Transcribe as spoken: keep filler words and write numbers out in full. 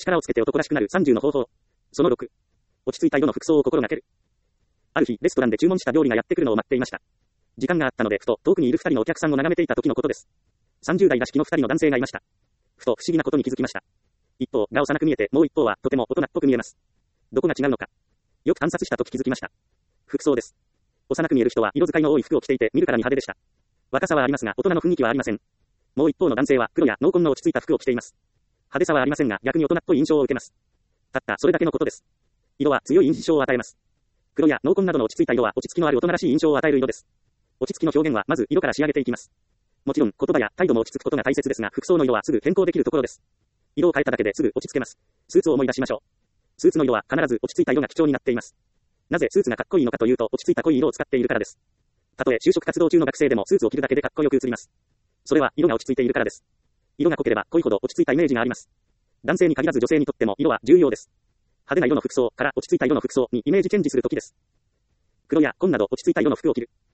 力をつけて男らしくなるさんじゅうの方法。そのろく。落ち着いた色の服装を心がける。ある日、レストランで注文した料理がやってくるのを待っていました。時間があったので、ふと遠くにいる二人のお客さんを眺めていた時のことです。さんじゅう代らしきの二人の男性がいました。ふと不思議なことに気づきました。一方が幼く見えて、もう一方はとても大人っぽく見えます。どこが違うのか。よく観察した時気づきました。服装です。幼く見える人は色使いの多い服を着ていて見るからに派手でした。若さはありますが大人の雰囲気はありません。もう一方の男性は黒や濃紺の落ち着いた服を着ています。派手さはありませんが逆に大人っぽい印象を受けます。たったそれだけのことです。色は強い印象を与えます。黒や濃紺などの落ち着いた色は落ち着きのある大人らしい印象を与える色です。落ち着きの表現はまず色から仕上げていきます。もちろん言葉や態度も落ち着くことが大切ですが服装の色はすぐ変更できるところです。色を変えただけですぐ落ち着けます。スーツを思い出しましょう。スーツの色は必ず落ち着いた色が基調になっています。なぜスーツがかっこいいのかというと落ち着いた濃い色を使っているからです。たとえ就職活動中の学生でもスーツを着るだけでかっこよく映ります。それは色が落ち着いているからです。色が濃ければ濃いほど落ち着いたイメージがあります。男性に限らず女性にとっても色は重要です。派手な色の服装から落ち着いた色の服装にイメージチェンジするときです。黒や紺など落ち着いた色の服を着る。